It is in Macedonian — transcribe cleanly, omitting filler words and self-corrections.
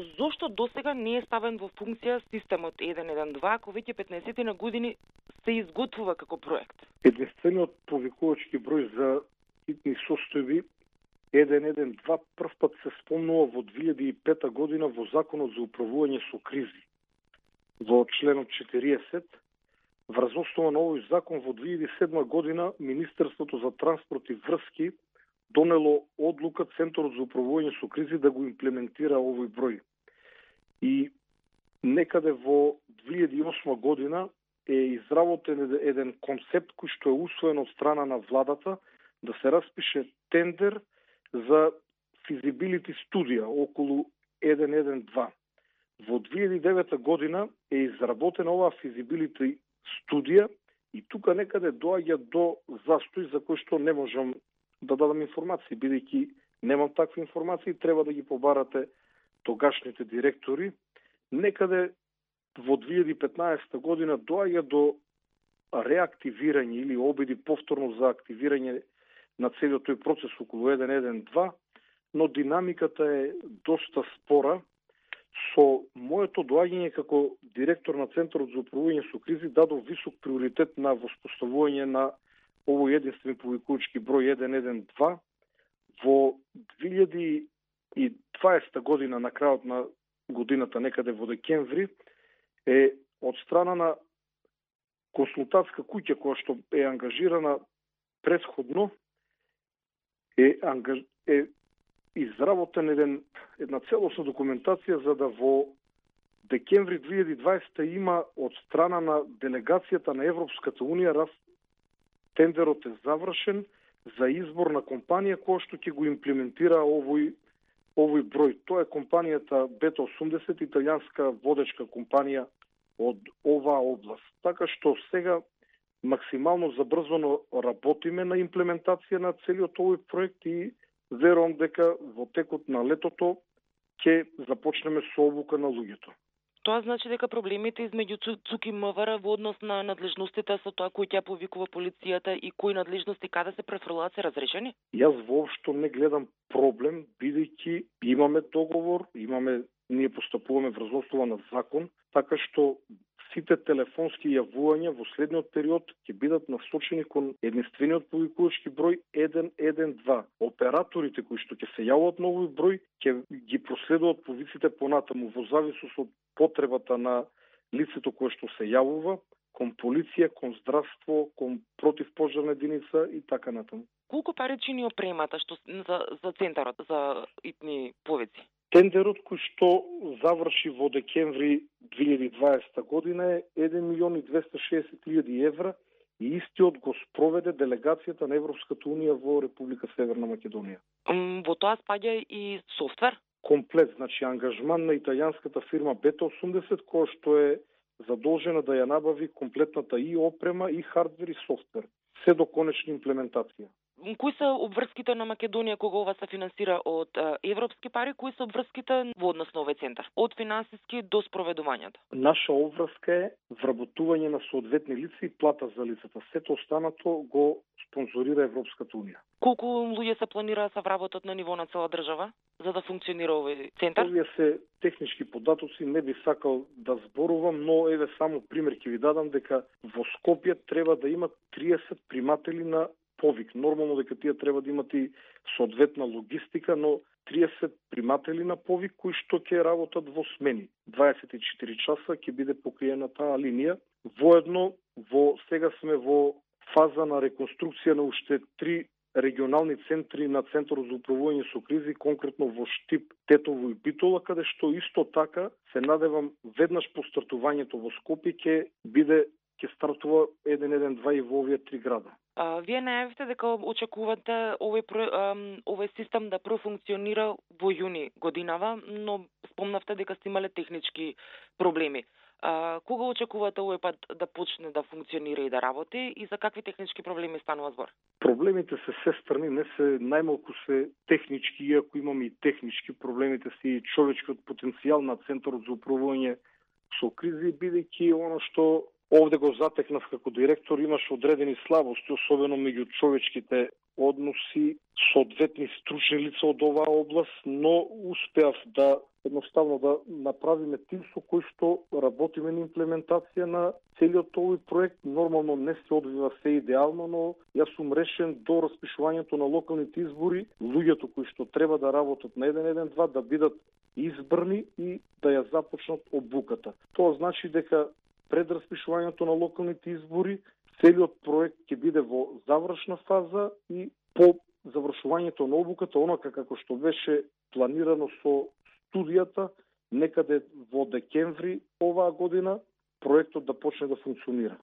Зошто досега не е ставен во функција системот 112, ако веќе 15 на години се изготвува како проект? Единствениот повикувачки број за хитни состојби 112 прв пат се спомнува во 2005 година во Законот за управување со кризи. Во членот 40, врз основа на овој закон во 2007 година Министерството за транспорт и врски донело одлука Центарот за управување со кризи да го имплементира овој број. И некаде во 2008 година е изработен еден концепт кој што е усвоен од страна на владата да се распише тендер за физибилити студија околу 112. Во 2009 година е изработена оваа физибилити студија и тука некаде доаѓа до застој за кој што не можам да дадам информации, бидејќи немам такви информации, треба да ги побарате тогашните директори. Некаде во 2015 година доаѓа до реактивирање или обиди повторно за активирање на целиот тој процес околу 112, но динамиката е доста спора. Со моето доаѓање како директор на Центарот за управување со кризи дадов висок приоритет на воспоставување на овој единствен повикувачки број 112. Во 2020 година, на крајот на годината, некаде во декември, е од страна на консултантска куќа која што е ангажирана претходно, е изработен една целосна документација за да во декември 2020 има од страна на делегацијата на Европската унија тендерот е завршен за избор на компанија која што ќе го имплементира овој број. Тоа е компанијата Бета 80, италијанска водечка компанија од оваа област. Така што сега максимално забрзано работиме на имплементација на целиот овој проект и верувам дека во текот на летото ќе започнеме со обука на луѓето. Тоа значи дека проблемите измеѓу ЦУК и МВР во однос на надлежностите со тоа кој ќе повикува полицијата и кои надлежности каде се префрлаат се разрешени? Јас воопшто не гледам проблем, бидејќи имаме договор, ние постапуваме врз основа на закон, така што сите телефонски јавувања во следниот период ќе бидат насочени кон единствениот повикувачки број 112. Операторите кои што ќе се јават на овој број ќе ги проследуваат повиците понатаму во зависност од потребата на лицето кое што се јавува, кон полиција, кон здравство, кон противпожарна единица и така натаму. Колку пари чини опремата за центарот за итни повици? Тендерот кој што заврши во декември 2020 година е 1.260.000 евра и истиот го спроведе делегацијата на Европската унија во Република Северна Македонија. Во тоа спаѓа и софтвер? Комплет, значи ангажман на италијанската фирма Бета 80, која што е задолжена да ја набави комплетната и опрема, и хардвер, и софтвер. Се до конечна имплементација. Кои се обврските на Македонија кога ова се финансира од европски пари? Кои се обврските во однос на овој центар? Од финансиски до спроведувањето? Наша обврска е вработување на соодветни лица и плата за лицата. Сето останато го спонзорира Европската унија. Колку луѓе се планира да се вработат на ниво на цела држава за да функционира овој центар? Овие се технички податоци, не би сакал да зборувам, но еве само пример ќе ви дадам дека во Скопје треба да има 30 приматели на повик. Нормално дека тие треба да имат и соодветна логистика, но 30 приматели на повик кои што ќе работат во смени. 24 часа ќе биде покриена таа линија. Воедно, сега сме во фаза на реконструкција на уште 3 регионални центри на Центарот за управување со кризи, конкретно во Штип, Тетово и Битола, каде што исто така се надевам веднаш по стартувањето во Скопје ќе стартува 112 и во овие 3 града. Вие најавивте дека очекувате овој систем да профункционира во јуни годинава, но спомнавте дека сте имале технички проблеми. Кога очекувате овој пат да почне да функционира и да работи и за какви технички проблеми станува збор? Проблемите се сестрани, не се најмалку се технички, иако имаме и технички, проблемите се и човечкиот потенцијал на Центарот за управување со кризи, бидејќи оно што овде го затекнав како директор, имаш одредени слабости, особено меѓу човечките односи соодветни стручни лица од оваа област, но успеав да едноставно да направиме тим со кој што работиме на имплементација на целиот овој проект. Нормално не се одвива се идеално, но јас сум решен до распишувањето на локалните избори, луѓето кои што треба да работат на 112 да бидат избрани и да ја започнат обуката. Тоа значи дека пред распишувањето на локалните избори целиот проект ќе биде во завршна фаза и по завршувањето на обуката, онака како што беше планирано со студијата, некаде во декември оваа година, проектот да почне да функционира.